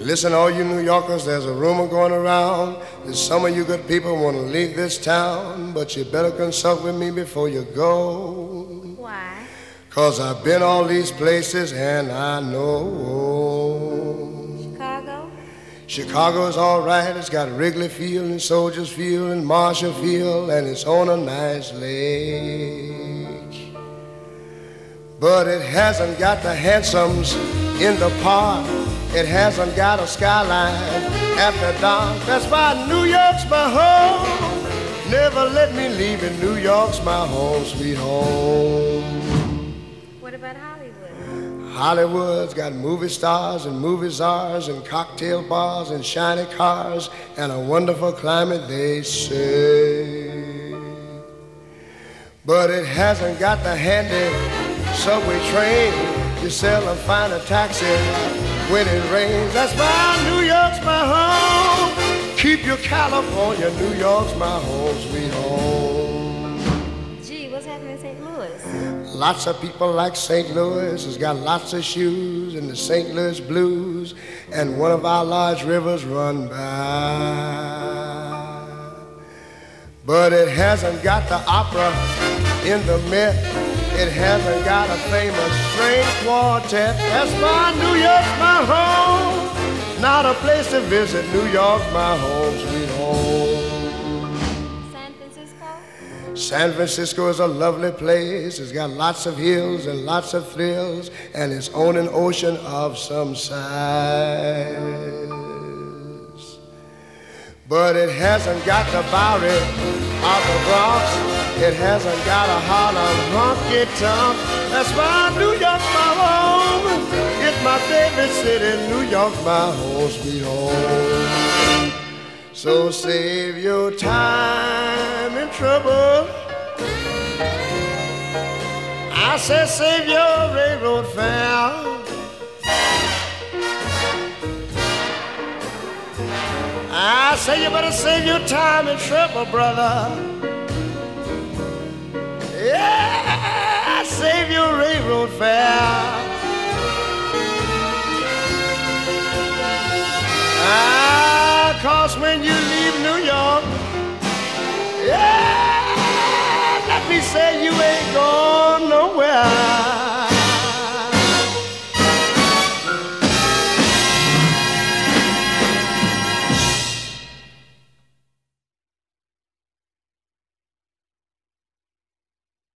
Listen, all you New Yorkers, there's a rumor going around that some of you good people want to leave this town, but you better consult with me before you go. Why? 'Cause I've been all these places and I know. Chicago? Chicago's all right. It's got Wrigley Field and Soldiers Field and Marshall Field, and it's on a nice lake. But it hasn't got the handsomes in the park. It hasn't got a skyline after dark. That's why New York's my home. Never let me leave it. New York's my home, sweet home. What about Hollywood? Hollywood's got movie stars and movie czars and cocktail bars and shiny cars and a wonderful climate, they say. But it hasn't got the handy subway train. You seldom find a taxi when it rains. That's why New York's my home. Keep your California, New York's my home, sweet home. Gee, what's happening in St. Louis? Lots of people like St. Louis. It's got lots of shoes and the St. Louis blues, and one of our large rivers run by. But it hasn't got the opera in the Met. It hasn't got a famous string quartet. That's why New York's my home. Not a place to visit. New York's my home, sweet home. San Francisco? San Francisco is a lovely place. It's got lots of hills and lots of thrills, and it's on an ocean of some size. But it hasn't got the Bowery of the Bronx. It hasn't got a Harlem honky-tonk. That's why New York's my home. It's my favorite city. New York's my home, sweet home. So save your time and trouble. I said save your railroad fare. I say you better save your time and trouble, brother. Yeah, save your railroad fare. 'Cause when you leave New York, yeah, let me say you ain't